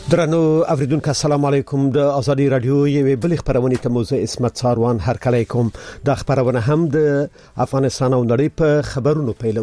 درنو اوریدونکو السلام علیکم د ازادي رادیو یوه بل خبرونه ته موضوع اسمت ساروان هر کله کوم د خبرونه هم د افغانستان او نړۍ په خبرونو پیلو.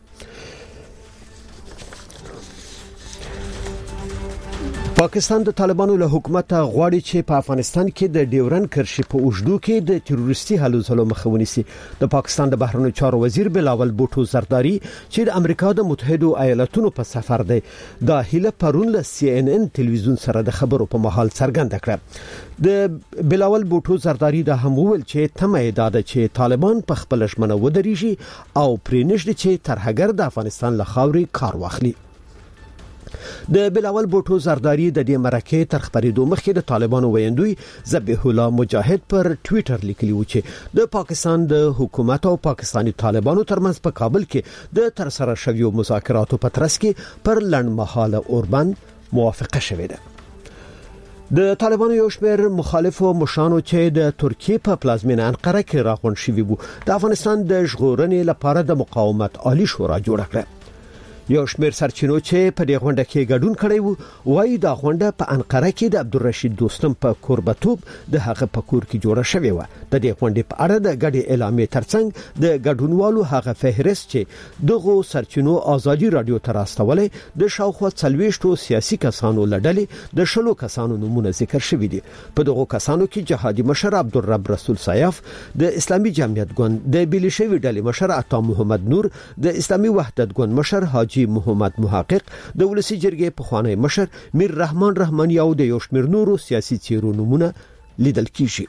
پاکستان د طالبانو له حکومت غواړي چې په افغانستان کې د ډیورن کرښې په اوږدو کې د تروریستي هلو ځلو مخه ونیسي. د پاکستان د بهرنیو چارو وزیر بلاول بوټو زرداری چې د امریکا د متحده ایالاتونو په سفر دی د هیله پرون له CNN تلویزیون سره د خبرو په محل څرګنده کړه. د بلاول بوټو زرداری د هم ویل چې تمه ده چې طالبان په خپل ژمنه ودرېږي او پرېنښت چې ترهګر د افغانستان له خاورې کار واخلي. د بلاول بوټو زرداری د دې مرکه تر خبرېدو مخکې د طالبانو ویندوی ذبیح الله مجاهد پر ټوئیټر لیکلی و چې د پاکستان د حکومت او پاکستانی طالبانو ترمنځ په کابل کې د ترسره شویو مذاکراتو په ترڅ کې پر لنډمهاله اوربند موافقه شوې ده. د طالبانو یو شمېر مخالفو مشانو چې د ترکیه په پلازمینه انقره کې راغونډ شوي وو د افغانستان د ژغورنې لپاره د مقاومت عالی شورا جوړ کړه. یو شمېر سرچینو چې په دې غونډه کې ګډون کړی وو وایي دا غونډه په انقره کې د عبدالرشید دوستم په کوربتوب د هغه په کور کې جوړه شوې و. د دې غونډې په اړه د ګډې اعلامیې ترڅنګ د ګډونوالو هغه فهرست چې دغه سرچینو ازادي رادیو ته راستولې د شاوخوا 40 سیاسي کسانو لړلې د 10 کسانو نومونه ذکر شوي دي. په دغه کسانو کې جهادي مشر عبدالرب رسول سیاف د اسلامي جمعیت ګوند د بیلشوي ډلې مشر عطا محمد نور د اسلامي وحدت ګوند مشر حاجی محمد محقق د ولسی جرګې پخوانی مشر میر رحمان رحماني او د یو شمېر نورو سیاسي چیرو نمونه لیدل کیږي.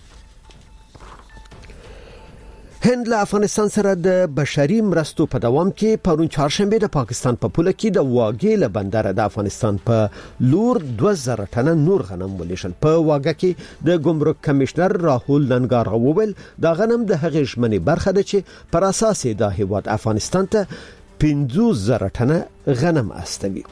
هند له افغانستان سره د بشري مرستو په دوام کې پرون چهارشنبه د پاکستان په پوله کې د واګې له بندر د افغانستان په لور 2000 ټنه نور غنم ولېشل. په واګه کې د ګمرک کمشنر راهول لنګار وویل دا غنم د هغې ژمنې برخه ده چې پر اساس د هیواد افغانستان ته 50,000 ټنه غنم استوي.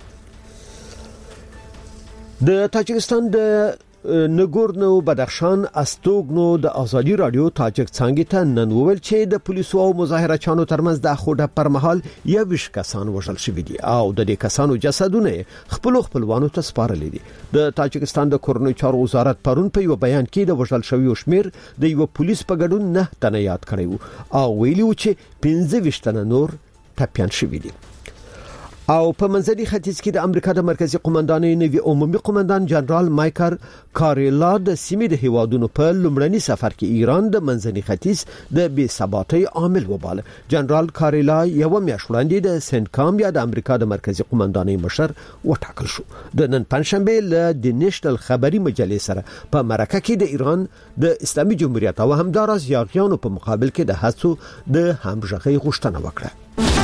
د تاجکستان د نګورنو بدخشان استوګنو د ازادي رادیو تاجک څنګه ته نن وویل چې د پولیسو او مظاهرچیانو ترمنځ د خوده پر مهال 20 کسان وژل شوي دي او د دې کسانو جسدونه خپلوانو ته سپارل دي. د تاجکستان د کورنیو چارو وزارت پرون په یو بیان کې د وژل شویو شمیر د یو پولیس په ګډون 9 تنه یاد کړی او ویلي و چې 15 تنه نور ټپيان شوي دي. او په منځني ختیځ کې د امریکا د مرکزی قومندانۍ نوی عمومي قومندان جنرال مایکل کاریلا د سیمې د هیوادونو په لومړني سفر کې ایران د منځني ختیځ د بې ثباتۍ عامل وباله. جنرال کاریلا یو میاشت وړاندې د سنکام یا د امریکا د مرکزی قومندانۍ مشر وټاکل شو. د نن پنځشنبه له د نېشنل خبري مجلې سره په مرکه کې د ایران د اسلامي جمهوریت او همدارس یاغیانو په مقابل کې د هڅو د همغږۍ غوښتنه وکړه.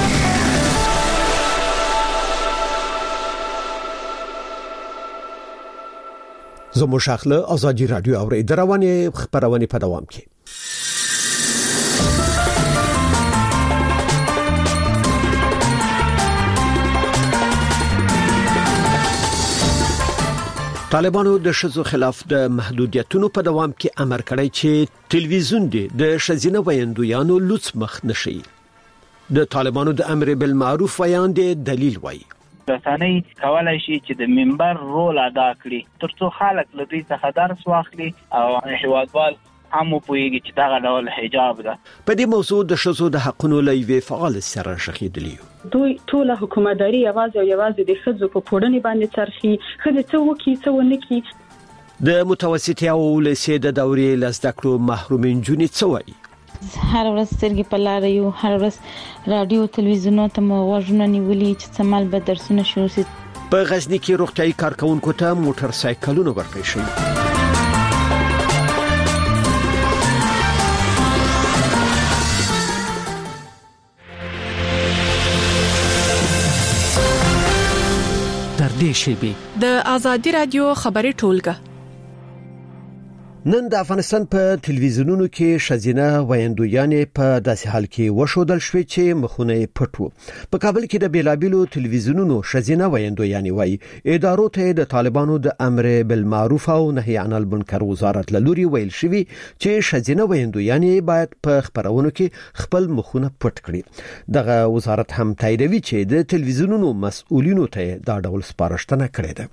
زموږ شاخله ازادي رادیو او روانې خبرونه په دوام کې. طالبانو د شذو خلاف د محدودیتونو په دوام کې امر کړی چې ټلویزیون د شذینه ویندویانو لوڅ مخ نشي. د طالبانو د امر بالمعروف ویان دی دلیل وایي رسنۍ کولای شي چې د منبر رول ادا کړي ترڅو خلک له دې څخه درس واخلي او هیوادوال هم پوهیږي چې دا ډول حجاب ده. په دې موضوع د شذو د حقونو لوی فعال سره شخیدلی دوی ټول حکومتداري یوازې د شذو په پوړنې باندې چرخي خځه څه وکي څه ونکي. د متوسطې او لسې د دورې لزدکړو محرومین جونې څه وایي. هر ورځ سترګې په لار یو هر ورځ رادیو تلویزیونو ته مو غوږونه نیولي چې سمال به درسونه شروع شي. په غزنی کې روغتیايي کارکونکو ته موټر سایکلونه ورکړل شوي. تر دې شیبې د ازادي رادیو خبري ټولګه نن د افغانستان په تلویزیونونو کې شذینه ویندویانې په داسې حال کې وشودل شوې چې مخونه پټ وو. په کابل کې د بیلابیلو تلویزیونونو شذینه ویندویانې وایي ادارو ته د طالبانو د امر بالمعروف او نهي عن المنکر وزارت لوري ویل شوی چې شذینه ویندویانې باید په خبرونو کې خپل مخونه پټ کړي. دغه وزارت هم تاییدوي چې د تلویزیونونو مسؤلینو ته دا ډول سپارښتنه کړې ده.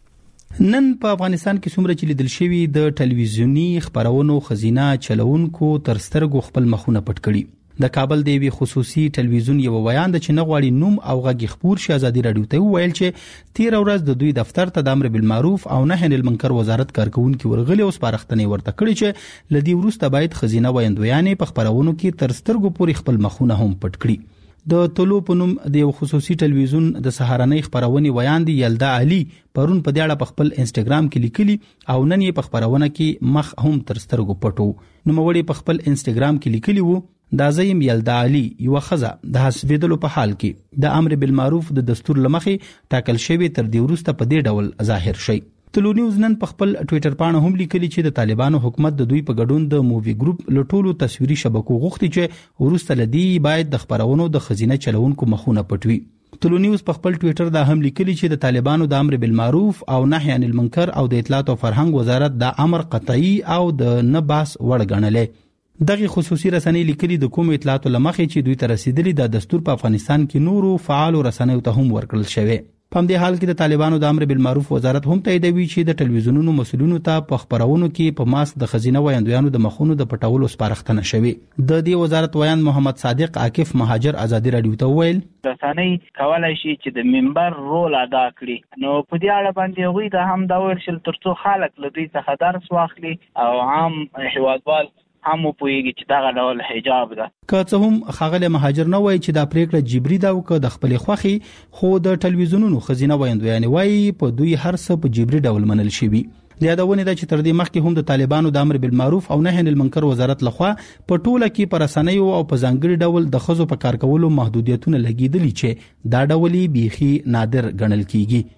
نن په افغانستان کې څومره چې لیدل شوی د ټلویزیونی خبرونو خزینه چلونکو تر سترګو خپل مخونه پټ کړي. د کابل د یوې خصوصي ټلویزیون یو ویان د چې نغواړي نوم او غږ خبر شي ازادي رادیو ته ویل چې 13 ورځ د دوی دفتر ته د امر بالمعروف او نهي عن المنکر وزارت کارکونکو ورغلي او سپارښتنې ورته کړې چې لدی ورسته باید خزینه ویندویانې په خبرونو کې تر سترګو پورې خپل مخونه هم پټ کړي. د طلوع په نوم د یو خصوصي ټلویزیون د سهارنۍ خبرونه ویان دی یلدا علي پرون په دې اړه په خپل انستګرام کې لیکلي او نن یې په خبرونه کې مخ هم تر سترګو پټو. نو موري په خپل انستګرام کې لیکلي وو دا زیم یلدا علي یو خزه د حسابېدلو په حال کې د امر بالمعروف د دستور لمخې ټاکل شوی تر دې وروسته په دې ډول ظاهر شي. طلوع نیوز نن په خپل ټوئیټر باندې هم لیکلي چې د طالبانو حکومت د دوی په ګډون د مووی ګروپ لټولو تصویري شبکو غوښتي چې ورسته لدی باید د خبرونو د خزینه چلونکو مخونه پټوي. طلوع نیوز په خپل ټوئیټر دا هم لیکلي چې د طالبانو د امر بالمعروف او نهي عن المنکر او د اطلاعات او فرهنګ وزارت د امر قطعي او د نه باس وړ ګڼلې. دغه خصوصي رسنۍ لیکلي د کوم اطلاعات لمخې چې دوی ته رسیدلي د دستور په افغانستان کې نورو فعال رسنیو ته هم ورکړل شوی. په همدې حال کې د طالبانو د امر بالمعروف وزارت هم تاییدوي چې د ټلویزیونونو مسؤلینو ته په خبرونو کې په ماسک د خزینه ویاندویانو د مخونو د پټولو سپارښتنه شوی. د دې وزارت ویان محمد صادق عاکف مهاجر ازادي رادیو ته ویل رسنۍ کولای شي چې د منبر رول ادا کړي. نو په دې اړه باندې غوي د هم دا ورشل ترڅو خلک له دوی څخه درس واخلي او عام هیوادوال هم پوهیږي چې دا ډول حجاب ده. که څه هم خاغله مهاجر نه وای چې دا پریکړه جبري ده او که د خپل خوخي خو د ټلویزیونونو خزینه ویندویانې وای په دوی هر څه په جبري ډول منل شوی. یادونه ده چې تر دې مخکې هم د طالبانو د امر بالمعروف او نهي عن المنکر وزارت لخوا په ټوله کې پر رسنیو او په ځانګړي ډول د خزو په کار کولو محدودیتونه لګیدلي چې دا ډولي بيخي نادر ګڼل کیږي.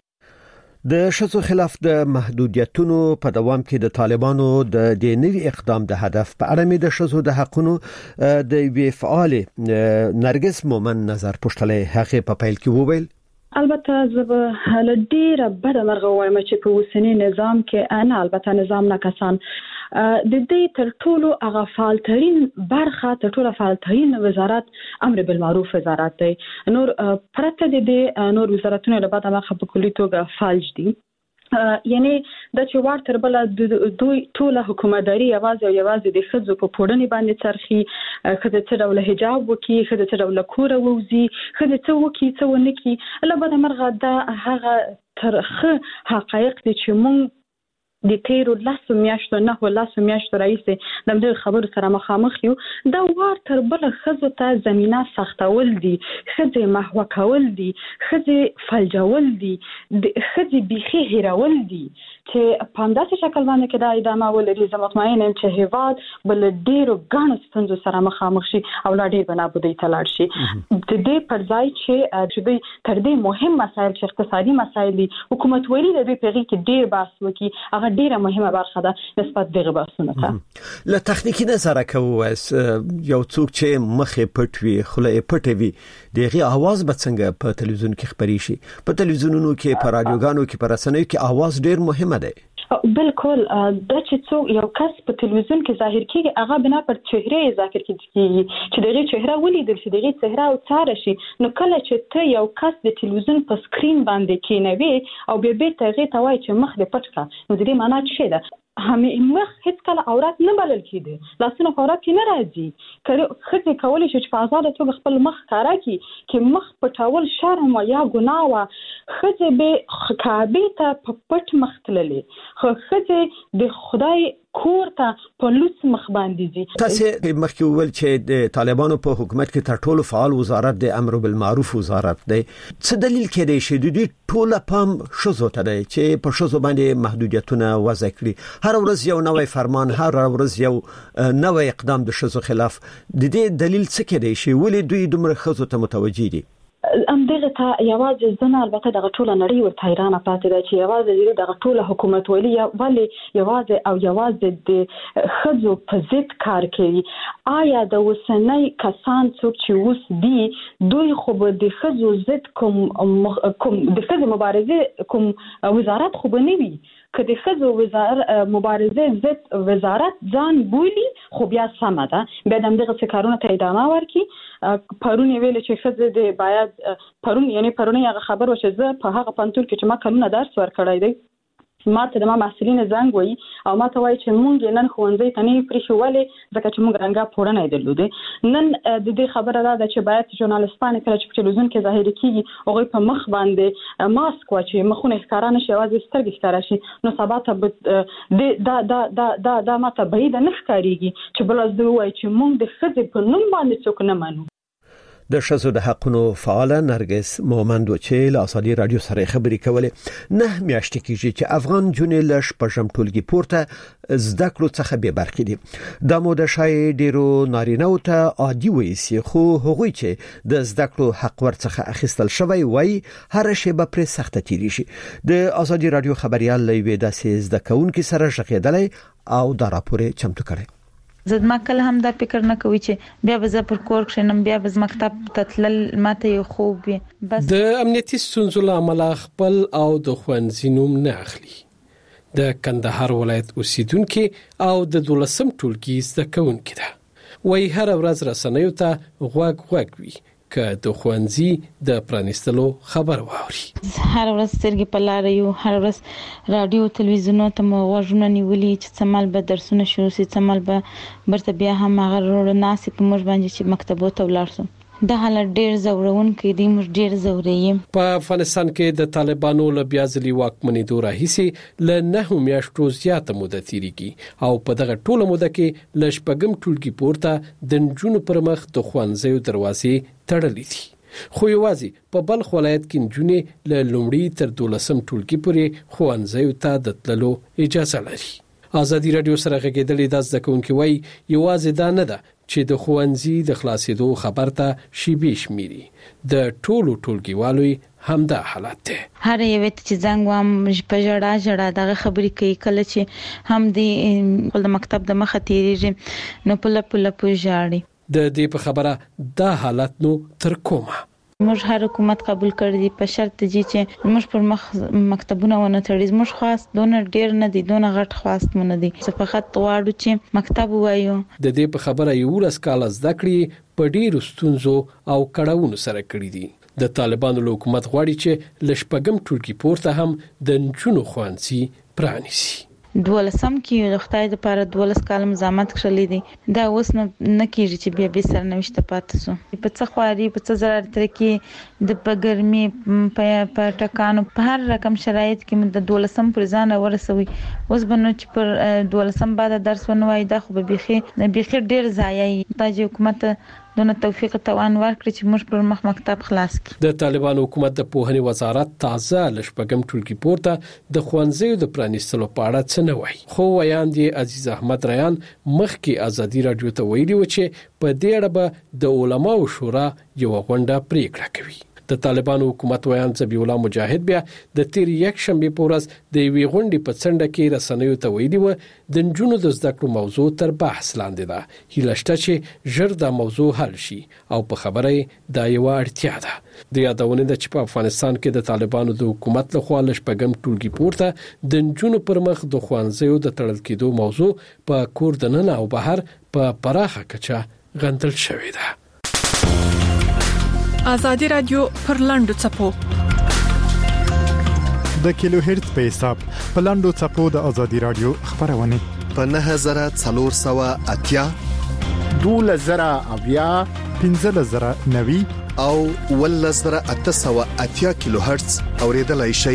د شذو خلاف د محدودیتونو په دوام کې د طالبانو د نوي اقدام د هدف په اړه مې د شذو د حقونو د وی فعال نرګس مومن نظر پښتلې هغه په پیل کې وویل البته زه ډیره بده مرغه وایم چې په اوسنی نظام کې انا البته نظام نه کسان د دې تر ټولو هغه فعالترین برخه تر ټولو فعالترین وزارت امر بالمعروف وزارت دی. نور پرته د دې نور وزارتونو له بعده مخه په کلی توګه فعال دي. یعنی د چوار تر بل دوی ټول حکومتداري یوازې د خځو په پوړنی باندې چرخي خځه څه ډول حجاب وکي خځه څه ډول کور ووزي خځه څه وکي څه ونکي لبد مرغه د هغه ترخه حقایق دي چې مونږ د تیرو لاسو میاشتو نه لاسو میاشتو رئیس د دې خبرو سره مخامخ یو دا وار تر بل خځو ته زمينه سختول دي خځې محو کول دي خځې فلجول دي خځې بيخي هیرول دي چې په همداسې شکل باندې کې دا ادامه ولري زه مطمئن یم چې هیواد بل ډیرو ګڼو ستونزو سره مخامخ شي او لا ډیر بنابودي تلاړ شي. د دې پر ځای چې دوی تر دې مهم مسایل چې اقتصادي مسایل دي حکومت ویلي د دې پیغي کې ډیر بحث وکي هغه ډیره مهمه برخه ده نسبت دغه بحثونه ته. له تخنیکی نظر کوو یو څوک چې مخه پټوي خله پټوي دغه आवाज به څنګه په تلویزیون کې خبري شي په تلویزیونونو کې په رادیوګانو کې په رسنیو کې आवाज ډیر مهمه ده. بالکل دا چې څوک یو کس په تلویزیون کې ظاهر کیږي هغه بنا پر چهره ذکر کیږي چې دغه چهره ولیدل شي دغه چهره او څار شي نو کله چې ته یو کس د تلویزیون په سکرین باندې کینوي او به ته توای چې مخ دې پټ کا نو دې معنی څه ده مخ هیڅ کله عورت نه بلل کیږي لاسونه عورت نه راځي خځه کولای شي چې په آزاد توګه خپل مخ کارا کی چې مخ پټول شرم یا ګناه وا خځه به کعبه ته پټ مخ تللې خځه د خدای کور ته په لوڅ مخ باندې دي. تاسو مخکې ویل چې د طالبانو په حکومت کې تر ټولو فعال وزارت د امر بالمعروف وزارت دی. څه دلیل کېدای شي د دې ټول پام شوزو ته دی چې په شوزو باندې محدودیتونه وضع کړي هر ورځ یو نوې فرمان هر ورځ یو نوې اقدام د شوزو خلاف د دې دلیل څه کېدای شي ولې دوی دومره خزو ته متوجي دي؟ دغه ته یوازې ځنه البته دغه ټول نړۍ ورته حیرانه پاتې ده چې یوازې دغه ټول حکومت ولی یوازې د خځو په ضد کار کوي. آیا د وسنۍ کسان څوک چې اوس دي دوی خو د خځو ضد کوم د خځو مبارزه کوم وزارت خو نه وي که د خځو وزارت مبارزه ضد وزارت ځان بولی خو بیا سم ده بیا دغه کارونه ته ادامه ورکړي. پرون ویل چې خځه د باید پرون هغه خبر وشه زه په هغه پنځول کې چې ما کلونه درس ورکړای دی ماته د محصلین زنګ وای او ماته وای چې مونږ نن خوندې ته نه پریښولې ځکه چې مونږ رنګه پوره نه درلوده. نن د دې خبره ده چې باید ژورنالیستان کله چې په تلویزیون کې ظاهر کیږي هغه په مخ باندې ماسک واچي مخونه ښکارا نشي اوازې سترګې ښکارا شي نو سبا ته دا ماته بعید نه ښکاریږي چې بل از دوی وای چې مونږ د خځې په نوم باندې څوک نه منو. د ښځو د حقونو فعال نرګس مومند چې له ازادي رادیو سره خبرې کولې نه میاشتې کېږي چې افغان جونې له شپږم ټولګي پورته زده کړو څخه به برخې دي. د موده شای ډیرو نارینه او ته عادي وایي خو هغوی چې د زده کړو حق ورڅخه اخیستل شوی وای هر شی به پر سخته تیری شي. د ازادي رادیو خبريال لوي د زده کوونکو سره ژغېدلې او دا راپور چمتو کړي. زما کله هم دا فکر نه کوي چې بیا به زه پر کور کښینم بیا به مکتب ته تلل ماته یو خوب وي. بس د امنیتي ستونزو له امله خپل او د ښوونځي نوم نه اخلي. د کندهار ولایت اوسیدونکو او د 12م ټولګي زده کوونکو ده. وای هر ورځ رسنیو ته غوږ وي که د ښوونځي د پرانیستلو خبر واوري. هر ورځ سترګې په لار یو هر ورځ رادیو تلویزیونو ته مو غوږونه نیولي چې سمال به درسونه شروع شي سمال به برته بیا هم هغه وروڼه ناسي په موږ باندې چې مکتبو ته ولاړ شو. د حالت ډیر زورونکې دي موږ ډیر زورې. په افغانستان کې د طالبانو له بیا ځلي واکمنېدو راهیسې له 9 میاشتو زیاته موده تیریږي او په دغه ټوله موده کې له شپږم ټولګي پورته د نجونو پر مخ د ښوونځیو دروازې تړلې دي. خو یوازې په بلخ ولایت کې نجونې له لومړي تر 12م ټولګي پورې ښوونځیو ته د تللو اجازه لري. ازادي رادیو سره غږېدلې د زده کوونکو وای یوازې دا نه ده چې د ښوونځي د خلاصېدو خبر ته شیبې شمیري د ټولو ټولګیوالو همدا حالت ده. هر یو چې زنګ وام په جړه دغه خبرې کوي کله چې هم د مکتب د مخه تیریږي نو په لپو ژاړي. د دې په خبره دا حالت نو تر کومه موږ هر حکومت قبول کړی دی په شرط چې موږ پر مخ مکتبونه ونه تړي. موږ خاص دونه ډیر نه دي دونه غټ خواست مونږ دي چې فقط غواړو چې مکتب وایو. د دې په خبره یو لسکال زده کړې په ډیرو ستونزو او کړهونو سره کړی دي. د طالبانو له حکومت غواړي چې ل شپږم ټولګي پورته هم د نجونو ښوونځي پرانیسي. 12م کې د خدای د پاره 12 کال مزامت کړلې دي دا اوس نه کېږي چې بیا به سرنوشت پاتې سو. په څه خواري په څه zarar تر کې د پګرمي په ټکانو په هر رقم شرایط کې د 12م پر ځان ورسوي. اوس بنو چې پر 12م بعد درس ونوای دا خو به بيخي ډیر ضایعي. د حکومت دونه توفیق توان ورکړي چې موږ پر مخ مکتب خلاص کړي. د طالبانو حکومت د پوهنې وزارت تازه لشپږم ټولګي پورته د ښوونځیو د پرانیستلو په اړه څه نه وایي. خو ویاند عزیز احمد ریان مخکې ازادي رادیو ته ویلي و چې په دې اړه به د علماو شورا یو غونډه پریکړه کوي. د طالبانو حکومت ویان ذبی الله مجاهد بیا د تیر یک شنبه په ورځ د وی غونډې په څنډه کې رسنیو ته ویلي و د نجونو د زده کړو موضوع تر بحث لاندې ده. هیله شته چې ژر دا موضوع حل شي او په خبره دا یو اړتیا ده. د یادونه ده چې په افغانستان کې د طالبانو د حکومت لخوا لشپږم ټولګي پورته د نجونو پر مخ د ښوونځیو د تړل کېدو موضوع په کور دننه او بهر په پراخه کچه غندل شوې ده. ازادي رادیو پر لاندو چپو د کیلو هرتز په حساب په لاندو چپو د ازادي رادیو خبرونه په 9480 2000 1590 او 1880 کیلو هرتز اوریدلای شئ.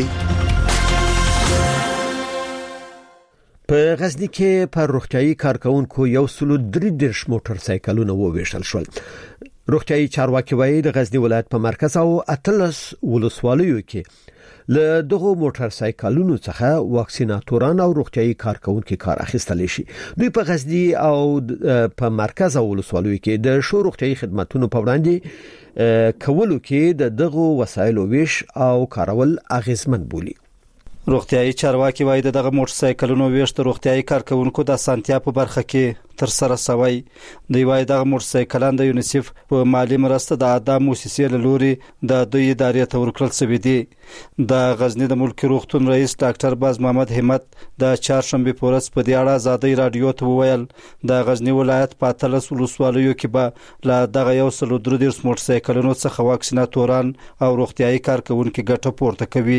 په غزنی کې پر روغتيایي کارکونکو 133 موټر سایکلونه وویشل شول. روغتيایي چارواکي وایي د غزنی ولایت په مرکز او اتلس ولسوالیو کې له دغه موټر سایکلونو څخه واکسیناتوران او روغتيایي کارکونکو کار اخیستل شي. دوی په غزنی او په مرکز او ولسوالیو کې د شو روغتيایي خدماتو په وړاندې کولو کې د دغه وسایلو ویش او کارول اغیزمن بولي. روغتيایي چارواکي وایي دغه موټر سایکلونو ویش د روغتيایي کارکونکو د سانتیا په برخه کې تر سره سوی. دی وایي دغه موټر سایکلان د یونیسف په مالی مرسته د ادم موسسې له لوري د دوی ادارې ته ورکړل شوی دی. د غزنی د ملک روغتون رئیس ډاکټر باز محمد همت د چهارشنبه په ورځ په دې اړه ازادي رادیو ته وویل د غزنی ولایت په اتلس ولسوالیو کې به له دغه 133 موټر سایکلونو څخه واکسیناتوران او روغتيایي کارکونکو ګټه پورته کوي.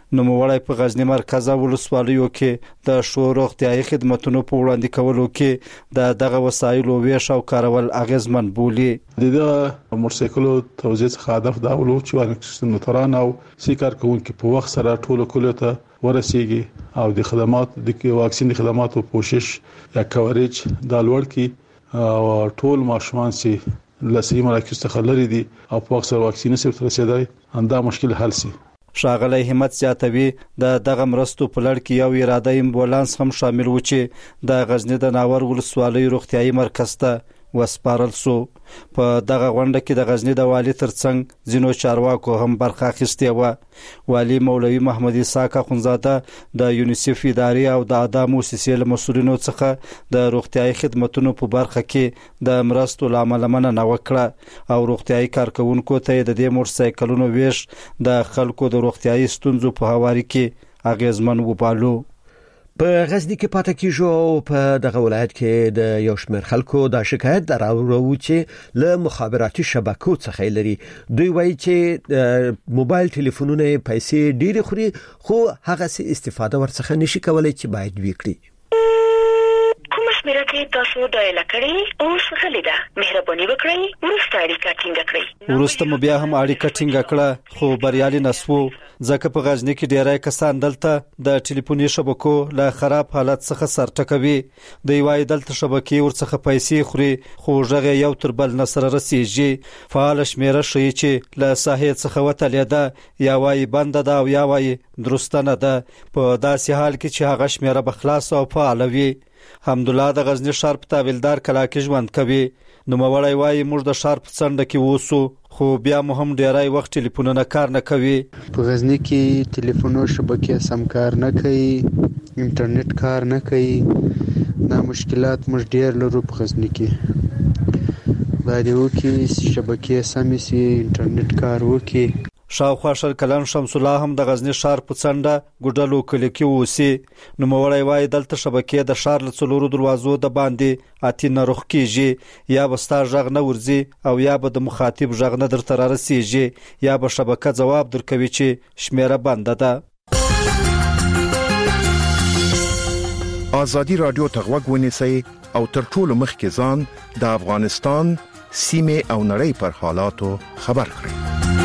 نوموړی په غزنی مرکز ولسوالیو کې د شو روغتیايي خدماتو په وړاندې کولو کې دغه وسایلو ویش او کارول اغیزمن بولي. د موټرسایکلو توزیع څخه هدف دا ولو چې واکسیناتوران او سیکار کوونکي په وخت سره ټولو کلیو ته ورسیږي او د خدمات د واکسین خدماتو کوشش یا کوریج د لوړ کی او ټول ماشومان سي لسی مراکز څخه لري دي او په وخت سره واکسین سره رسیدای انده مشکل حل سي. ښاغلی همت زیاتوي دغه مرستو په لړ کې یو اراده امبولانس هم شامل و چې د غزنی د ناور ولسوالۍ روغتیايي مرکز ته وسپارل سو. په دغه غونډه کې د غزنی د والی ترڅنګ ځینو چارواکو هم برخه اخیستې و. والی مولوي محمد اسحاق اخونزاده د یونیسف ادارې او د اعضاء موسسې له مسؤلینو څخه د روغتیايي خدماتو په برخه کې د مرستو لامل مننه وکړه او روغتیايي کارکونکو ته د دې موټرسایکلونو ویش د خلکو د روغتیايي ستونزو په هواري کې اغیزمن وبالو. په غزنی کې پاتې کیږي او په دغه ولایت کې د یو شمېر خلکو د شکایت دراوړو چې له مخابراتي شبکو څخه لري. دوی وایي چې موبایل ټلیفونونه پیسې ډېر خوري خو هغه سي استفاده ورڅخه نشي کولای چې باید وکړي. شمیره کې تاسو ډایل کړئ اوس غلیدا مهرباني وکړئ ورسته اړیکه ټینګه کړئ. ورسته مو بیا هم اړیکه ټینګه کړه خو بریالي نسو ځکه په غزنی کې ډیری کسان دلته د ټلیفوني شبکو له خراب حالت څخه سرټکوي. د یوای دلته شبکې ورڅخه پیسې خوري خو ژغه یو تر بل نصر رسیږي. فعال شمیره شي چې له ساحې څخه وتلیده یا وای بند ده او یا وای درسته نه ده. په داسې حال کې چې هغه شمیره بخلاص او فعال وي. حمدالله د غزنی ښار په تاویلدار کلا کې ژوند کوي. نوموړی وایي موږ د ښار په څنډه کې اوسو خو بیا مو هم ډیری وخت ټلیفونونه کار نه کوي. په غزنی کې ټلیفونو شبکې سم کار نه کوي، انټرنیټ کار نه کوي. دا مشکلات موږ ډیر لرو په غزنی کې. باید وکړي شبکې سمې سي، انټرنیټ کار وکړي. شاوخوا شل کلن شمس الله هم د غزنی ښار په څنډه ګډلو کلی کې اوسي. نوموړی وایي دلته شبکې د ښار له څلورو دروازو د باندې اتینه رخ کیږي. یا به ستا غږ نه ورځي او یا به د مخاطب غږ نه درته رارسیږي یا به شبکه ځواب درکوي چې شمیره بنده ده. ازادي رادیو ته غوږ ونیسئ او تر ټولو مخکې ځان د افغانستان سیمه او نړۍ پر حالاتو خبر کړئ.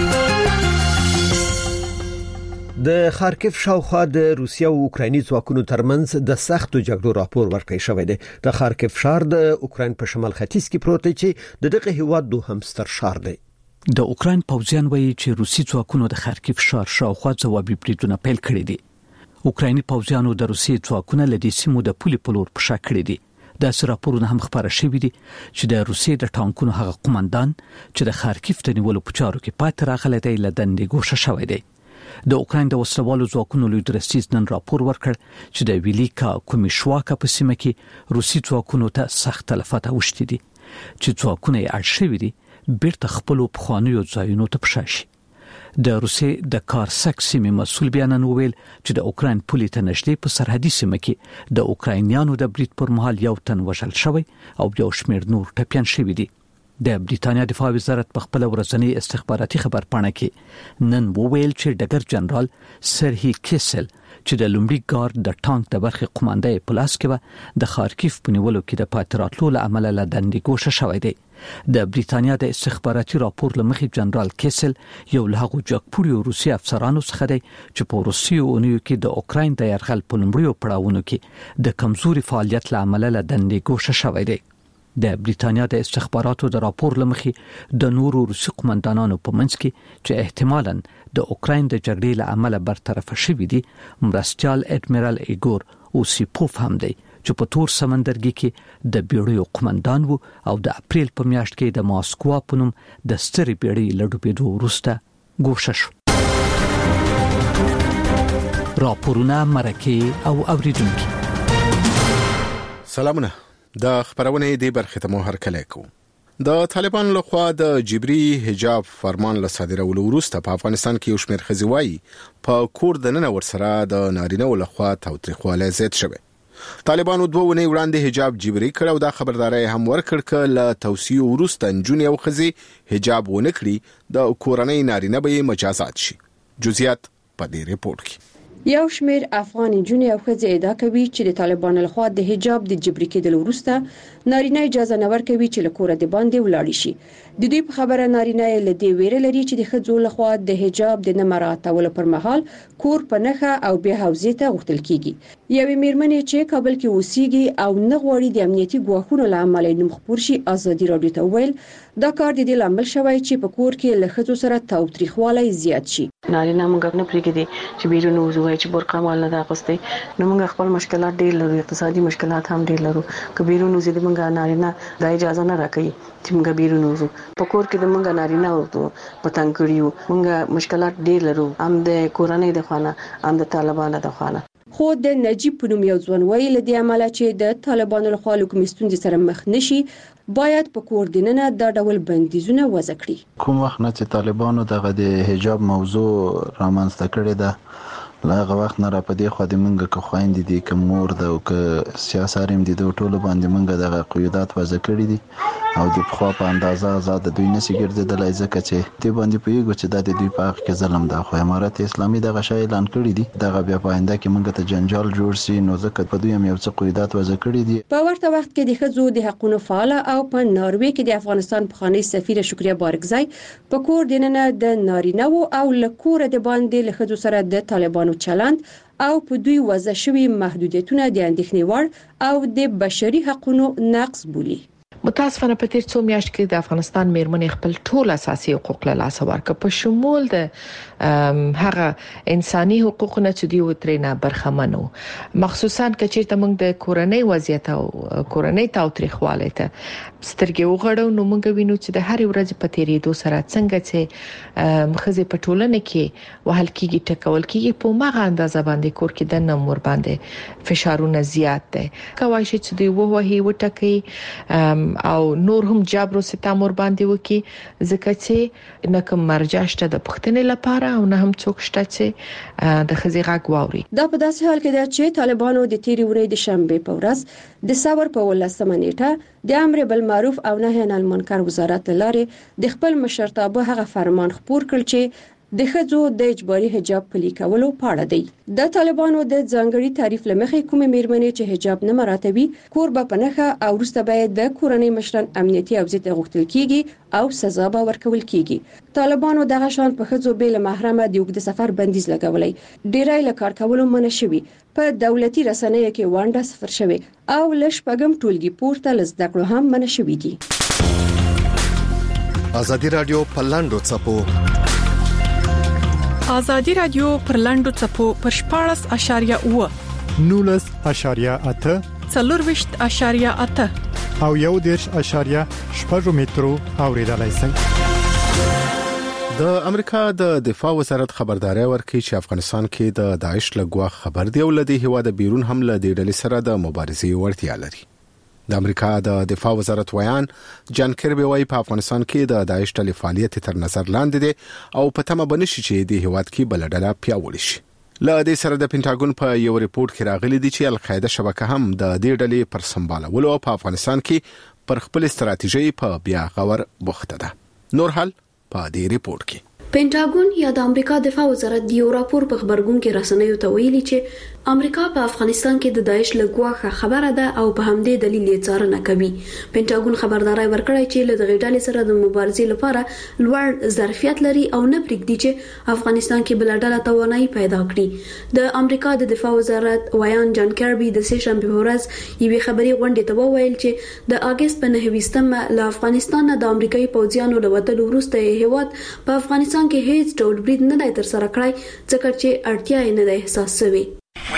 د خارکیف شاوخوا د روسیې او اوکرایني ځواکونو ترمنځ د سختو جګړو راپور ورکړی شوی دی. د خارکیف ښار د اوکراین په شمال ختیځ کې پروت دی چې د دغه هیواد دوهم ستر ښار دی. د اوکراین پوځیان وایي چې روسي ځواکونو د خارکیف ښار شاوخوا ځوابي بریدونه پیل کړي دي. اوکرایني پوځیانو د روسي ځواکونو له دې سیمو د پولې په لور پښه کړې دي. دا راپورونه هم خبره شوي دي چې د روسي د ټانکونو هغه قومندان چې د خارکیف د نیولو په چارو کې پاتې راغلی دی له دندې ګوښه شوی دی. د اوکراین د وسلوالو ځواکونو لوی درستیز نن راپور ورکړ چې د ویلیکا کومیشواکا په سیمه کې روسي ځواکونو ته سخت تلفات اوښتي دي چې ځواکونه یې اړ شوي دي بیرته خپل پخوانیو ځایونو ته پښه شي. د روسي د کارسک سیمې مسؤل بیان وویل چې د اوکراین پولې ته نږدې په سرحدي سیمه کې د اوکراینیانو د برید پر مهال یو تن وژل شوی او یو شمېر نور ټپیان شوي دي. د بریټانیا دفاع وزارت په خپل ورځنی استخباراتي خبرپاڼه کې نن وویل چې ډګر جنرال سرهی کیسل چې د لومړي ګارد د ټانک د برخې قوماندې په لاس کې و د خارکیف په نیولو کې د پاتراتلو له امله له دندې ګوښه شوی دی. د بریټانیا د استخباراتي راپور لمخې جنرال کیسل یو له هغو جګپوړو روسي افسرانو څخه دی چې په روسیې اونیو کې د اوکراین د یرغل په لومړیو پړاوونو کې د کمزوري فعالیت له امله له دندې ګوښه شوی دی. د بریټانیا د استخباراتو د راپور لمخې د نورو روسي قومندانانو په منځ کې چې احتمالاً د اوکراین د جګړې له امله برطرف شوي دي مرستیال اډمیرال ایګور اوسیپوف هم دی چې په تور سمندرګي کې د بیړیو قومندان وو او د اپریل په میاشت کې د ماسکو په نوم د سترې بیړۍ له ډوبېدو وروسته ګوښه شو. راپورونه مرکه او اوریدونکو سلامونه. د خبرونه دی برخه ته مو هرکلی کو. د طالبان لخوا د جبري حجاب فرمان له صادرولو وروسته په افغانستان کې یو شمېر ښځې وایي په کور دننه ورسره د نارینه لخوا تاوتریخوالی زیات شوی. طالبانو 2 ونې وړاندې حجاب جبري کړ او دا خبرداري هم ورکړ ک له توصیه وروسته نجونې او ښځې حجاب ونه کړي د کورنۍ نارینه به مجازات شي. جزئیات په دې ریپورت کې. یو شمېر افغان جنې او ښځې ادعا کوي چې د طالبانو لخوا د حجاب د جبري کېدلو وروسته نارینه اجازه نه ورکوي چې له کوره د باندې ولاړ شي. د دوی په خبره نارینه له دې ویره لري چې د ښځو لخوا د حجاب د نه مراعاتولو پر مهال کور په نخښه او بیا حوزې ته غوښتل کیږي. یوې میرمنې چې کابل کې اوسېږي او نه غواړي د امنیتي ګواښونو له امله نوم خپور شي ازادي رادیو ته ویل دا کار د دې لامل شوی چې په کور کې له ښځو سره تاوتریخوالی زیات شي. نارینه موږ نه پریږدي چې بیرون وځي چې برقه مال نه اغوستي نو موږ خپل مشکلات ډېر لرو اقتصادي مشکلات هم ډېر لرو که بیرون وځي موږ نارینه د اجازه نه راکړي چې موږ بیرون وځو په کور کې موږ نارینه وو پتنګ کړیو موږ مشکلات ډېر لرو هم د کورنۍ د خانه هم د طالبانو د خانه. خو د نجیب په نوم یو ځوان ویل د عمله چې د طالبانو لخوا له کومې ستونزې سره مخ نشي باید په کور دننه دا ډول بندیزونه وضع کړي. کوم وخت نه چې طالبانو دغه د حجاب موضوع رامنځته کړې ده لاغه وخت نه را پدې خو د منګه که خويندې دي که مور ده او که سیاساریم دي د ټولو باندې منګه دغه قیودات وضع کړي دي او د خو په اندازه آزاد دوی نشي ګرځیدلای ځکه چې دې باندې پیګو چې د دوی په حق کې ظلم ده. خو امارات اسلامي دغه شی اعلان کړی دي دغه بیا په آینده کې منګه ته جنجال جوړ شي نو ځکه په دوی هم یو څه قیودات وضع کړی دي. په ورته وخت کې د ښځو د حقوقو فعال او په ناروې کې د افغانستان پخوانی سفیر شکریا بارکزای په کور دننه د نارینه او لکور د باندې له ښځو سره د طالبانو چلند او په دوی وضع شوی محدودیتونه د اندېښنې وړ او د بشري حقوقو نقض بولي. متاسفانه په تیر څو میاشتو کې د افغانستان میرمنې خپل ټول اساسي حقوق له لاسه ورکړ په شمول د هغه انساني حقوقونه چې دوی وترینه برخمنو مخصوصا کچېرته موږ د کورنۍ وضعیت او کورنۍ تاوتریخوالی ته سترګې وغړو نو موږ وینو چې د هر ورځ په تیریدو سره څنګه چې مخزه په ټولنه کې وهل کېږي ټکول کېږي په ماغه اندازه باندې کور کې د نمبر باندې فشارونه زیات دي کوي چې دوی وهي وټکي او نور هم جبر او ستم ور باندې وکي ځکه چې نه کوم مرجع شته د پښتنې لپاره او نه هم څوک شته چې د خزي غږ واوري. دا په داسې حال کې ده چې طالبانو د تیری ورځې د شنبه په ورځ د صبر په 18 نیټه د امر بالمعروف او نهي عن المنکر وزارت لارې د خپل مشرتابه هغه فرمان خپور کړ چې د ښځو د اجباري حجاب پلي کولو په اړه دی. د طالبانو د ځانګړي تعریف لمخې کومې میرمنې چې حجاب نه مراعاتوي کور به په نخښه او وروسته باید د کورنۍ مشران امنیتي او ضد غوښتل کیږي او سزا به ورکول کیږي. طالبانو دغه شان په ښځو بیل محرمه د اوږد سفر بندیز لګولای ډیری له کار کولو منع شوی په دولتي رسنیو کې وانډه صفر شوی او لشپګم ټولګي پورته لزده کړو هم منع شوی دي. ازادي رادیو په لاندو چپو ازادي رادیو پر لاندو چپو پر 14.9 19.8 4.8 او 1.8 مترو اوریدلای شئ. د امریکا د دفاع وزارت خبرداري ورکړي چې افغانستان کې د داعش لګوا خبر دی او لدی هوا د بیرون حمله د ډلې سره د مبارزې وړتیا لري. د امریکا د دفاع وزارت ویان جان کربي وايي په افغانستان کې د داعش ډلې فعالیت تر نظر لاندې دي او په تمه بنشي چې د هواد کې بلډله پیاوړي شي. له دې سره د پینټاګون په یو ریپورت کې راغلي دي چې القاعده شبکه هم د دې ډلې پر سمبالولو په افغانستان کې پر خپل ستراتیژي په بیا غور بوخته ده. نور حال په دې ریپورت کې پینټاګون یا د امریکا دفاع وزارت د یو راپور په خبرګون کې رسنیو ته ویلي چې امریکا په افغانستان کې د داعش لګوا خبره ده او په همدې دلیل یې څارنه کوي. پینټاګون خبرداري ورکړی چې له دغه ډلې سره د مبارزې لپاره لوړ ظرفیت لري او نه پرېږدي چې افغانستان کې بل ډله توانایي پیدا کړي. د امریکا د دفاع وزارت ویان جان کربي د سه شنبه په ورځ یوې خبري غونډې ته وویل چې د اگست په 9 له افغانستان د امریکایي پوځیانو له وتلو وروسته هیواد په افغانستان کې هیڅ ډول برید نه دی تر سره کړی ځکه چې اړتیا یې نه ده احساس شوی.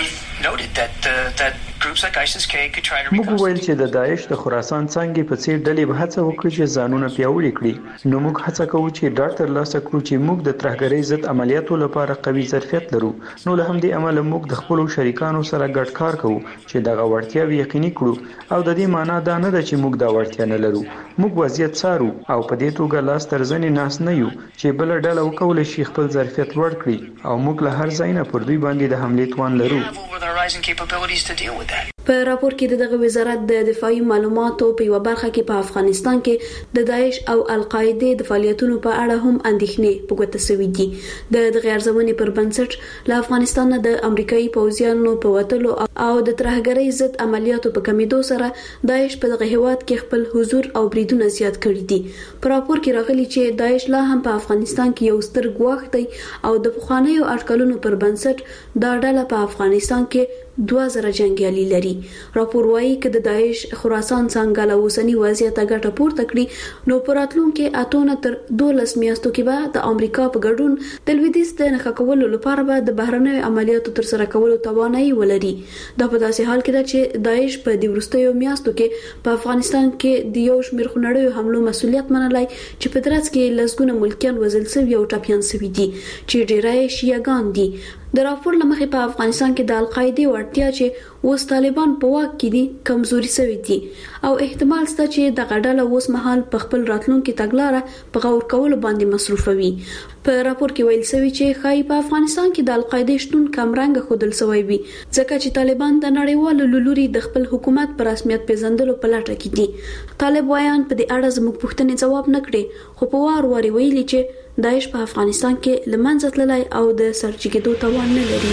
موږ ویل چې د داعش د خراسان څنګه په څیر ډلې به هڅه وکړي چې ځانونه پیاوړي کړي نو موږ هڅه کوو چې ډاکټر لاسه کړو چې موږ د ترهګرۍ ضد عملیاتو لپاره قوي ظرفیت لرو نو له همدې امله موږ د خپل شریکانو سره ګډ کار کوو چې دغه وړتیا یقیني کړو او د دې معنی دا نه ده چې موږ دا وړتیا نه لرو. موږ وضعیت څارو او په دې توګه لاس تر زنې ناس نه یو چې بل ډله وکول شي خپل ظرفیت لوړ کړي او موږ له هر ځای نه پر دوی باندې د حمله توان لرو. په راپور کې دغه وزارت د دفاعي معلوماتو په یو برخه کې په افغانستان کې د داعش او القاعده د فعالیتونو په اړه هم اندېښنې پوښتنه شوې دي. د غیرځمنې پر بنسټ له افغانستان د امریکایي پوځیانو په وټلو او د ترهګرۍ ضد عملیاتو په کمیدو سره داعش په دغه هیواد کې خپل حضور او بریدونه زیات کړي دي. په راپور کې راغلي چې داعش لا هم په افغانستان کې یو ستر ګواښ دی او د پخوانیو اټکلونو پر بنسټ دا ډله په افغانستان کې 2000 جنگیالي لري. راپور وايي چې د داعش خراسان څنګه له اوسنی وضعیت ګټه پورته کړي نو پراتلونکو اتونه تر 12 میاشتو کې به د امریکا په ګډون د لویدیځ د نښه کولو لپاره به د بهرنیو عملیاتو تر سره کولو توانایي ولري. دا په داسې حال کې ده چې داعش په د وروستیو میاشتو کې په افغانستان کې د یو شمېر خنړیو حملو مسؤلیت منلای چې په درز کې لسګونه ملکیان وژل شوي او ټاپیان شوي دي چې ډیرای شیعاګان دي. د راپور لمخې په افغانستان کې د القاعده وړتیا چې اوس طالبان په واک کې دي کمزوري شوی دي او احتمال شته چې د غډاله اوس مهال په خپل راتلونکو تګلارې په غور کولو باندې مصروفوي. په راپور کې ویل شوی چې خای په افغانستان کې د القاعده شتون کمرنګ خودل شوی وي ځکه چې طالبان د نړیوالو لوري د خپل حکومت پر رسمیت پیژندلو په لټه کې دي. طالب وایان په دې اړه زموږ پوښتنې جواب نه کړي خو په وار ویلي چې داعش په افغانستان کې لمنځه تللی او د سرچکېدو توان نه لري.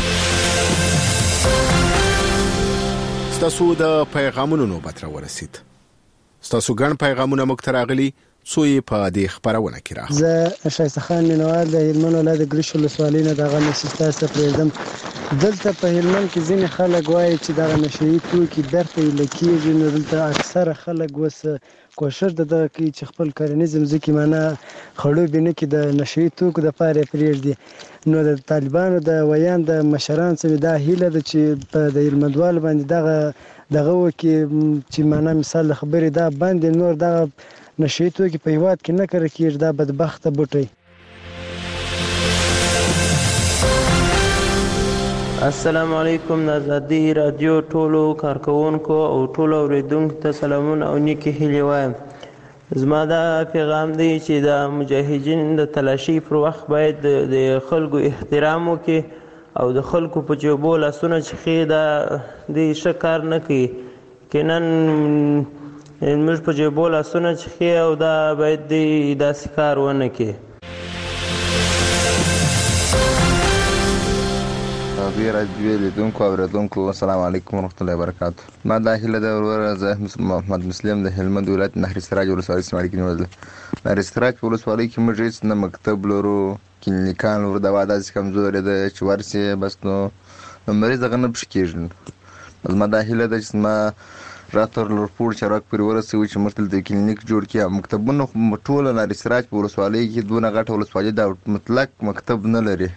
ستاسو د پیغامونو نوبت را ورسید. ستاسو ګڼ پیغامونه موږ ته راغلي څو یې په دې خبرونه کې راغلي. زه شایسته خان مینوال د هلمند ولایت ګریش ولسوالۍ نه دغه مسیستاس ته پریږدم. دلته په هلمند کې ځینې خلک وایي چې دغه نشئی توکي درته لکېږي نو دلته اکثره خلک وس کوشش دغه کوي چې خپل کرنیز ځمکې معنا خړوبې نه کې د نشئی توکو د پاره پریږدي. نو د طالبانو د ویان د مشران څخه دا هیله ده چې په د هلمندوال باندې دغه وکي چې معنا مثال خبرې دا باندې نور دغه نشئی توکي په هیواد کې نه کړی کېږي دا بدبخته بوټي. السلام علیکم نازادي رادیو ټولو کارکونکو او ټولو اوریدونکو ته سلامونه او نیکی هیلې وایم. زما دا پیغام دی چې د مجاهدین د تلاشي پر وخت باید د خلکو احترام وکړي او د خلکو په جوبو لاسونه چخي دا د شکار نه کوي کینن موږ په جوبو لاسونه چخي او دا باید د سکار ونه کوي. بیا راځي لیدونکو او اوریدونکو السلام علیکم ورحمت الله وبرکاته. ما د هیله د ورور زه محمد مسلم د هلمند ولایت نهر سراج ولسوالۍ سماړي کې نیول. نهر سراج ولسوالۍ کې موږ هیڅ نه مکتب لرو کلینیکان لرو د واده کمزوري ده چې ورسي بس نو مریض غنه بشکیږي. ما د هیله د چې ما راتر لورپور چراک پر ورسوي چې مرتل د کلینیک جوړ کړي. مکتبونه ټول نهر سراج په ولسوالۍ کې دونه غټه ولسوالۍ دا مطلق مکتب نه لري.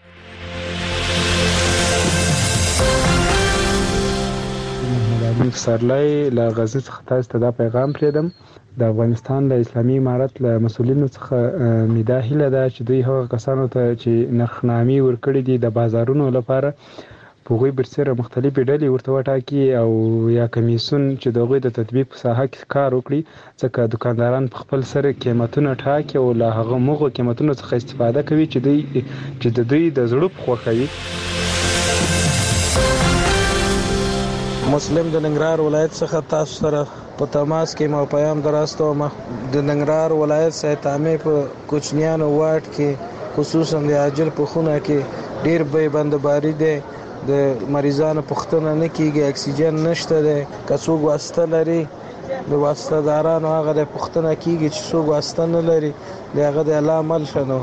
سرلای له غزنی څخه تاسو ته دا پیغام پریدم. د افغانستان د اسلامي امارت له مسولینو څخه میدا هیله ده چې دوی هغه کسانو ته چې نرخنامي ورکړي دي د بازارونو لپاره په غوي برسره مختلفې ډلې ورته وټاکي او یا کمیسون چې دغه د تطبیق په ساحه کې کار وکړي ځکه دکانداران په خپل سره قیمتونه ټاکي او له هغه موغه قیمتونو څخه استفاده کوي چې د دوی د زړه خوخوي. مسلم د ننګرهار ولایت څخه تاسو سره په تماس کې مو پیغام دراستوم. د ننګرهار ولایت سایتامې په کوچنیانو واټ کې خصوصا د عاجل په خونه کې ډیر به بندباری ده. د مریضانو پوښتنه نه کیږي، اکسیجن نشته ده. کڅوګ واسطه لري د واسطه دارانو هغه د پوښتنه کیږي چې څوک واسطه نه لري دغه د الله عمل شنو.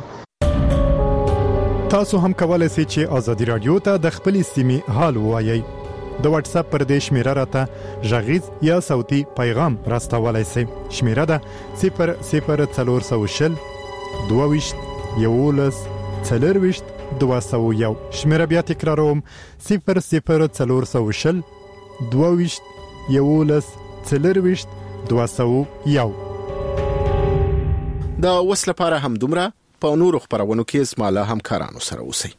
تاسو هم کولای شئ چې ازادي رادیو ته د خپل سیمې حال ووایي. د واتس اپ پر دې شمیره راته ژغیز یا صوتي پیغام راستولای شئ. شمیره ده 00400 22 11 40 201. شمیره بیا تکراروم 00400 22 11 40 201. د وسله لپاره هم دومره په نورو خبرونو کې اسماله همکارانو سره اوسئ.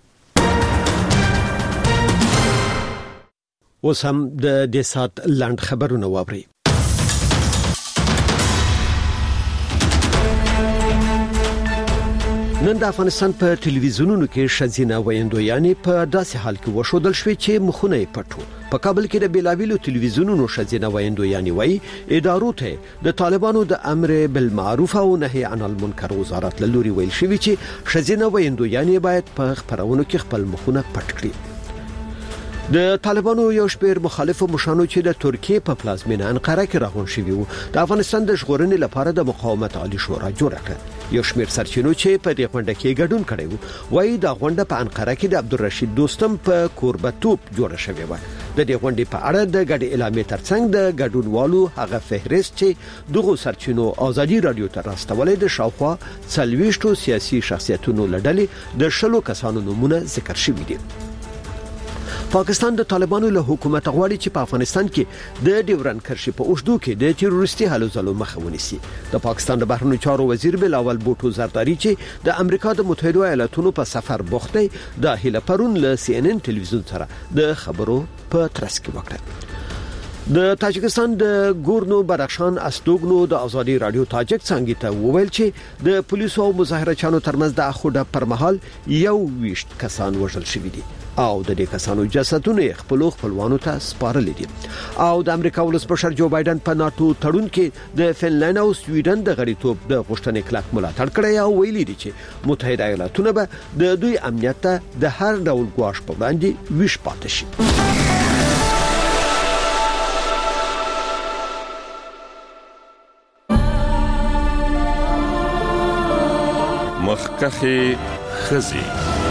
اوس هم د سات لاند خبرونه واوري. نن د افغانستان په ټلویزیونونو کې ښځینه ویندویانې په داسې حال کې وښودل شوې چې مخونه یې پټ وو. په کابل کې د بیلابیلو ټلویزیونونو ښځینه ویندویانې وایي ادارو ته د طالبانو د امر بالمعروف او نهي عن المنکر وزارت له لوري ویل شوی چې ښځینه ویندویانې باید په خبرونو کې خپل مخونه پټ کړي. د طالبانو یو شمېر مخالفو مشرانو چې د ترکیې په پلازمینه انقره کې راغون شوي وو د افغانستان د ژغورنې لپاره د مقاومت عالی شورا جوړه کړه. یو شمېر سرچینو چې په دې غونډه کې ګډون کړی وو وایي دا غونډه په انقره کې د عبدالرشید دوستم په کوربتوب جوړه شوې وه. د دې غونډې په اړه د ګډ اعلامیې ترڅنګ د ګډونوالو هغه فهرست چې دغه سرچینو ازادي رادیو ته راستولې د شاوخوا 40 سیاسي شخصیتونو لړلې د 10 کسانو نومونه ذکر شوي دي. پاکستان د طالبانو له حکومت غواړي چې په افغانستان کې د ډیورن کرښې په اوږدو کې د تروریستي هلو ځلو مخه ونیسي. د پاکستان د بهرنیو چارو وزیر بلاول بوټو زرداری چې د امریکا د متحده ایالاتونو په سفر بوخت دی د هیله پرون له CNN ټلویزیون سره د خبرو په ترڅ کې وکړه. د تاجکستان د ګورنو بدخشان استوګنو د ازادي رادیو تاجک څنګه ته وویل چې د پولیسو او مظاهرچیانو ترمنځ د اخوډه پر مهال 21 کسان وژل شوي دي او د دې کسانو جسدونه خپلوانو ته سپارل دي. او د امریکا ولسمشر جو بایدن په ناتو تړون کې د فنلند او سویډن د غړیتوب د غوښتنې کلک ملاتړ کړی او ویلي دي چې متحده ایالاتونه به د دوی امنیت ته د هر ډول ګواښ په وړاندې ویش پاتې شي. مخکخي خزي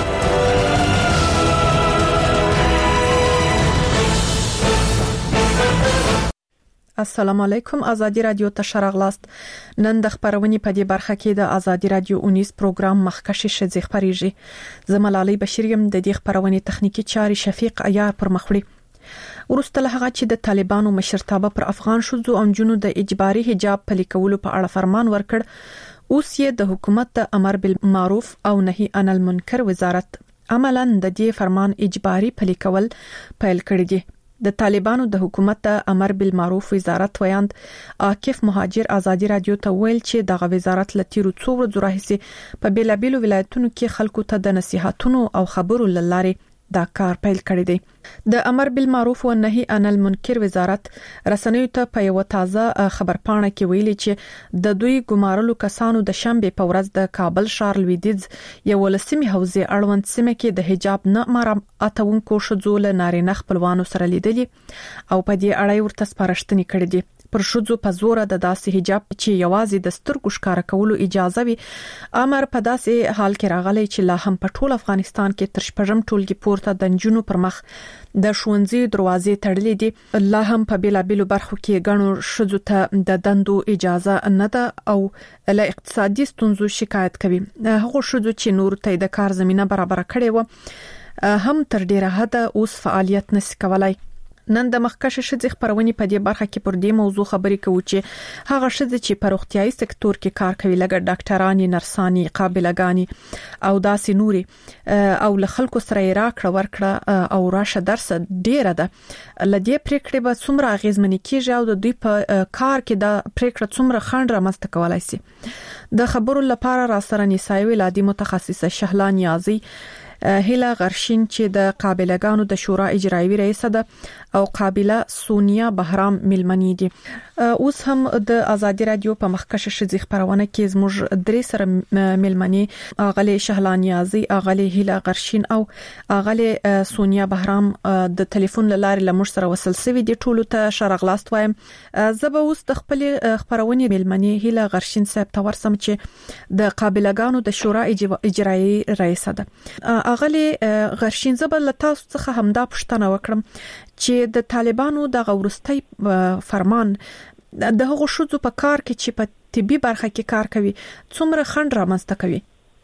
السلام علیکم. ازادي رادیو ته شراغلاست. نن د خبرونې په دې برخه کې د ازادي رادیو 19 پروګرام مخکشي شذ خبريږي. زملالي بشریم د دې خبرونې تخنیکی چاري شفیق عیار پر مخ وړي. ورسته له هغه چې د طالبانو مشرتابه پر افغان شوزو او جنونو د اجباري حجاب پلي کولو په اړه فرمان ورکړ، اوس یې د حکومت د امر بالمعروف او نهي عن المنکر وزارت عملاً د دې فرمان اجباري پلي کول پیل کړی دی. د طالبانو د حکومت د امر بالمعروف وزارت ویاند عاکف مهاجر ازادي رادیو ته ویل چې دغه وزارت لتیرو څو ورځې راهیسې په بیلابیلو ولایتونو کې خلکو ته د نصيحتونو او خبرو لاره دا کار پیل کړی دی. د امر بالمعروف او نهي عن المنکر وزارت رسنیو ته په یو تازه خبرپاڼه کې ویلي چې د دوی ګمارلو کسانو د شنبه په ورځ د کابل ښار لویدیځ یو لسمي حوزه اړوند سیمه کې د حجاب نه مراعاتونکو شذو له نارینه خپلوانو سره لیدلي او په دې اړه ورته سپارښتنې کړې دي. پر شذو په زور د داسې حجاب چې یوازې د سترګو ښکارا کولو اجازه وي امر په داسې حال کې راغلی چې لا هم په ټول افغانستان کې تر شپږم ټولګي پورته د جنونو پر مخ د ښوونځي دروازې تړلې دي. لا هم په بیلابیلو برخو کې غنو شذو ته د دندو اجازه نه ده او له اقتصادي ستونزو شکایت کوي. هغه شذو چې نور ته د کار زمينه برابر کړي و هم تر ډیره حد اوس فعالیت نشي کولای. نن د مخکشه شذ خبرونې په دې برخه کې پر دې موضوع خبرې کوي چې هغه شذ چې په روغتيایي سکتور کې کار کوي لکه ډاکټرانی، نرسانی، قابلګانی او داسې نوري او له خلکو سره راکړه ورکړه او راشه درس ډیره ده. لدې پریکړې به څومره اغیزمنې کیږي او د دوی په کار کې د پریکړه څومره خنډ رامنځته کولای شي. د خبرو لپاره را سره نسایي ولادي متخصصه شهلا نیازي، هیلا غرشین چې د قابلګانو د شورا اجرایي رئیس ده او قابله سونیا بهرام ملمنی دي. اوس هم د ازادي رادیو په مخکشه شذ خبرونه کې زموږ درې سره ملمنی اغلی شهلا نیازي، اغلی هیلا غرشین او اغلی سونیا بهرام د ټلیفون لاره لمر سره وصل سوي دي. ټولو ته شرغلاست وایم. زبه اوس د خپل خبرونه ملمنی هیلا غرشین صاحب ته ورسم چې د قابلګانو د شورا اجرایي رئیس ده. اغلی غرشین زبه لتاس څخه همدا پښتنه وکړم چې د طالبانو د غورستۍ فرمان د هغو شذو په کار کې چې په طبي برخه کې کار کوي څومره خنډ رامنځته کوي.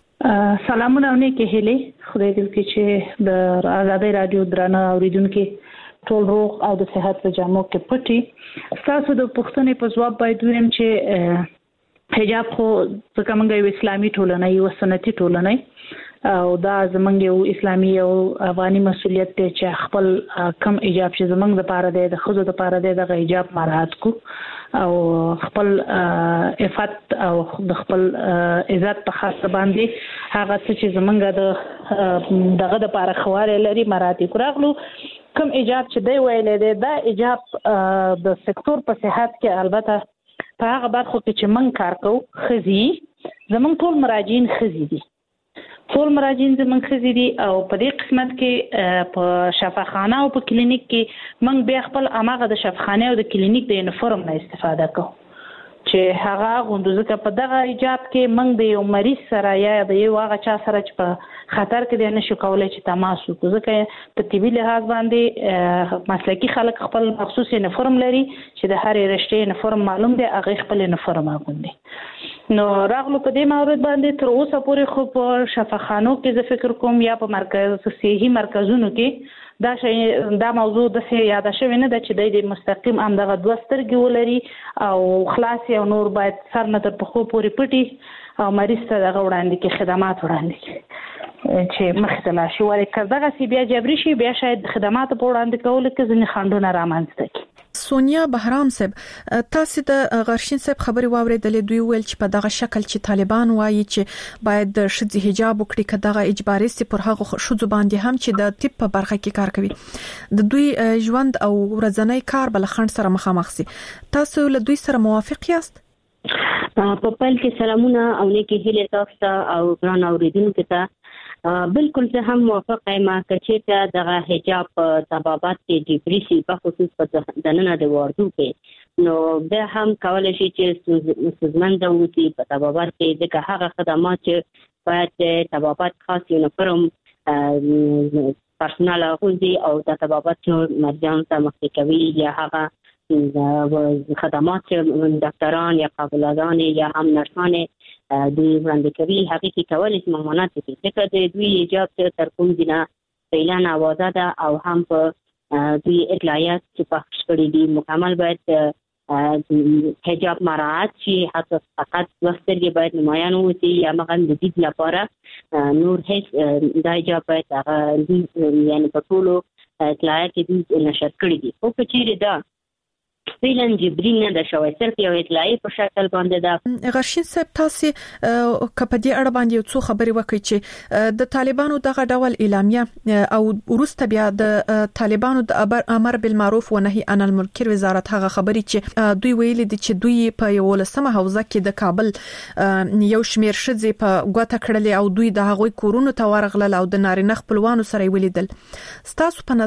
سلامونه نیکه هلي، خدای دې وکړي چې د ازادي رادیو درنه اوریدونکو ټول روغ او د صحت په جامو کې پټي. تاسو د پښتنې په ځواب باید ویم چې حجاب خو څنګه موږ اسلامي ټولنه یو سنتي ټولنه او دا زمونږ یو اسلامي او افغاني مسولیت دی چې خپل کم ایجاب چې زمونږ لپاره دی د خزو لپاره دی د ایجاب مراعات کو او خپل عفت او د خپل عزت په خاص باندې هغه چې زمونږ د دغه لپاره خواله لري مراعات کړغلو کم ایجاب چې دی ویلې دی دا ایجاب د سکتور په صحت کې البته په هغه برخو کې چې من کار کوو خزي زمونږ ټول مراجعین خزي دي ټول مراجعین زمونږ خزي دي او په دې قسمت کې په شفاخانه او په کلینیک کې موږ بیا خپل اماغه د شفاخانه او د کلینیک د یونیفورم نه استفاده کوو چې هغه غوندوزه په دغه ایجاب کې موږ د یو مریض سره یا د یو هغه چا سره چې په خطر کې دی نشو کولای چې تماس وکړو ځکه په طبي لحاظ باندې مسلکي خلک خپل مخصوص یونیفورم لري چې د هرې رشتې یونیفورم معلوم دی هغه خپل یونیفورم اغوندي نو راغلو په دې مورد باندې تر اوسه پورې خو په شفاخانو کې زه فکر کوم یا په مرکز صحي مرکزونو کې دا موضوع د څه یاد شوی نه د چې د مستقیم امدغه دوه سترګې ولري او خلاص او نور باید سر نه تر پخو پورې پټي او مریض ته دغه وړاندې کې خدمات وړاندې کړي چې مخته لا شي ولې کړه سی بیا جبري شي بیا شاید خدمات په وړاندې کول کې ځنې خندونه رامنځته کی سونیا بهرام صاحب تاسو د غرشین صاحب خبري واوریدلې دوی ویل چې په دغه شکل چې طالبان وایي چې باید د شذ حجاب وکړي کداغه اجباري سي پر هغه شذ باندې هم چې د طب په برخه کې کار کوي د دوی ژوند او ورځنی کار بل خند سره مخامخ سي تاسو له دوی سره موافق یاست په پل کې سلامونه او نیکی هیله تاسو او ګران اوریدونکو ته بالکل زه هم موافق یم چې دغه حجاب طبابات کې جبري سي په خصوص په دننه د واردو کې نو به هم کولای شي چې سوزمنده وي په طبابات کې دغه هغه خدمات چې باید طبابات خاص یونیفورم پرسونل غوندي او د طبابات چې مرجان ته مخکې کوي یا هغه خدمات ډاکټران یا قابلادان یا هم نرسان دوی وړاندې کوي حقیقي کول چې ممانات دي چې د دوی ایجاب تر کوم دینه اعلان आवाज ده او هم په دوی اطلاعات چې پخش کړي دي مکمل باید حجاب مراعات شي حتی فقط وسترګې باید نمایان وي یا مغان د دې لپاره نور هیڅ د حجاب باید یعنی په ټولو اطلاعات دي نشر کړي دي او په چیرې ده فعلا جبري نه د شوی صرف یو اطلاعي په شکل باندې ده غرشین صاحب تاسو کپدي اړه باندې یو څو خبري وکړي چې د طالبانو دغه ډول اعلامیه او ورسته بیا د طالبانو د امر بالمعروف و نهي عن المنکر وزارت هغه خبري چې دوی ویلي دي چې دوی په یو لسمه حوزه کې د کابل یو شمیر شذې په ګوته کړلې او دوی د هغوی کورونو ته ورغلل او د نارینه خپلوانو سره ولیدل تاسو په